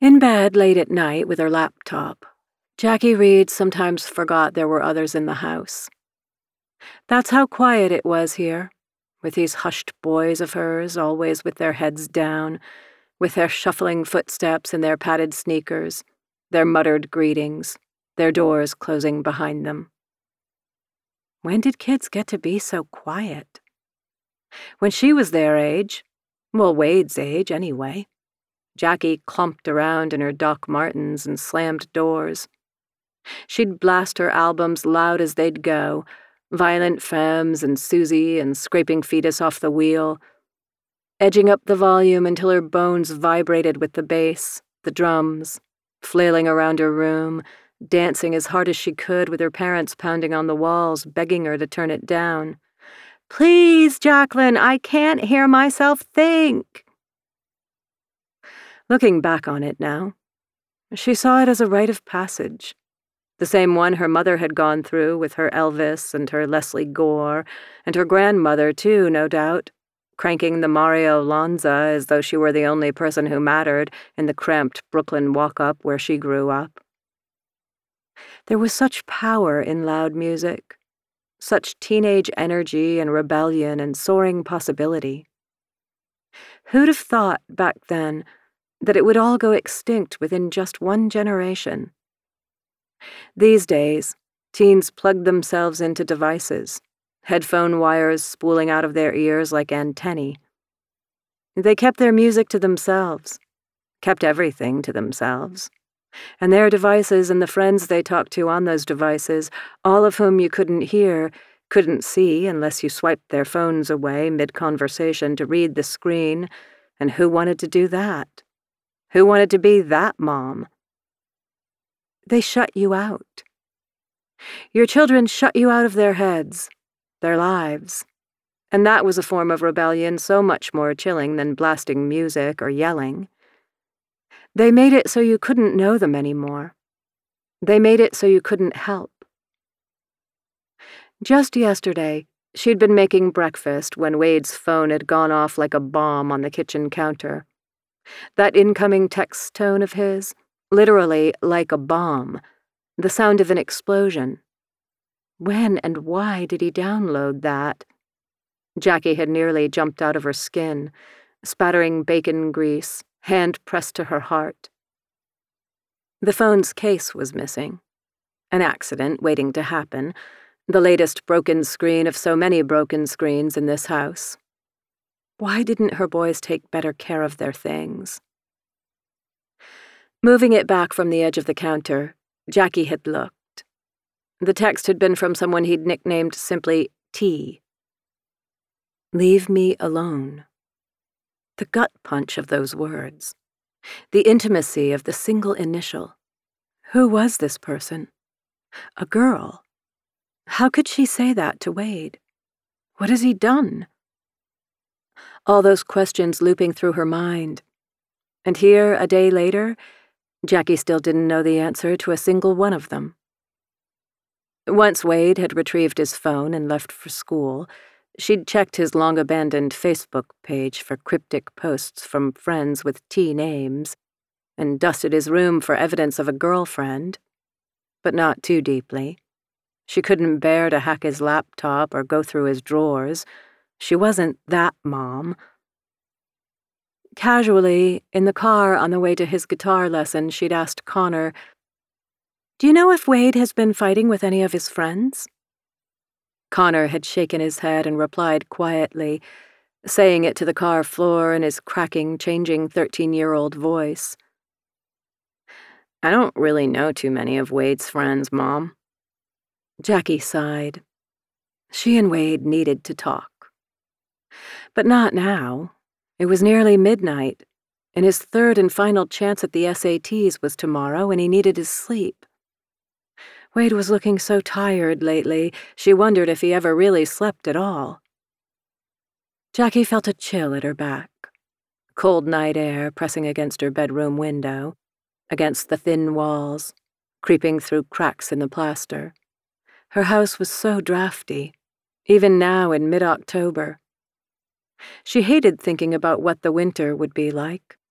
In bed late at night with her laptop, Jackie Reed sometimes forgot there were others in the house. That's how quiet it was here, with these hushed boys of hers always with their heads down, with their shuffling footsteps in their padded sneakers, their muttered greetings, their doors closing behind them. When did kids get to be so quiet? When she was their age, well, Wade's age anyway, Jackie clumped around in her Doc Martens and slammed doors. She'd blast her albums loud as they'd go, Violent Femmes and Susie and Scraping Fetus Off the Wheel, edging up the volume until her bones vibrated with the bass, the drums, flailing around her room, dancing as hard as she could with her parents pounding on the walls, begging her to turn it down. "Please, Jacqueline, I can't hear myself think." Looking back on it now, she saw it as a rite of passage, the same one her mother had gone through with her Elvis and her Leslie Gore, and her grandmother, too, no doubt, cranking the Mario Lanza as though she were the only person who mattered in the cramped Brooklyn walk-up where she grew up. There was such power in loud music, such teenage energy and rebellion and soaring possibility. Who'd have thought, back then, that it would all go extinct within just one generation? These days, teens plugged themselves into devices, headphone wires spooling out of their ears like antennae. They kept their music to themselves, kept everything to themselves, and their devices and the friends they talked to on those devices, all of whom you couldn't hear, couldn't see unless you swiped their phones away mid-conversation to read the screen, and who wanted to do that? Who wanted to be that mom? They shut you out. Your children shut you out of their heads, their lives. And that was a form of rebellion so much more chilling than blasting music or yelling. They made it so you couldn't know them anymore. They made it so you couldn't help. Just yesterday, she'd been making breakfast when Wade's phone had gone off like a bomb on the kitchen counter. That incoming text tone of his, literally like a bomb, the sound of an explosion. When and why did he download that? Jackie had nearly jumped out of her skin, spattering bacon grease, hand pressed to her heart. The phone's case was missing. An accident waiting to happen, the latest broken screen of so many broken screens in this house. Why didn't her boys take better care of their things? Moving it back from the edge of the counter, Jackie had looked. The text had been from someone he'd nicknamed simply T. Leave me alone. The gut punch of those words. The intimacy of the single initial. Who was this person? A girl. How could she say that to Wade? What has he done? All those questions looping through her mind. And here, a day later, Jackie still didn't know the answer to a single one of them. Once Wade had retrieved his phone and left for school, she'd checked his long-abandoned Facebook page for cryptic posts from friends with T names, and dusted his room for evidence of a girlfriend, but not too deeply. She couldn't bear to hack his laptop or go through his drawers. She wasn't that mom. Casually, in the car on the way to his guitar lesson, she'd asked Connor, "Do you know if Wade has been fighting with any of his friends?" Connor had shaken his head and replied quietly, saying it to the car floor in his cracking, changing 13-year-old voice. "I don't really know too many of Wade's friends, Mom." Jackie sighed. She and Wade needed to talk. But not now. It was nearly midnight, and his third and final chance at the SATs was tomorrow, and he needed his sleep. Wade was looking so tired lately, she wondered if he ever really slept at all. Jackie felt a chill at her back, cold night air pressing against her bedroom window, against the thin walls, creeping through cracks in the plaster. Her house was so drafty, even now in mid-October. She hated thinking about what the winter would be like.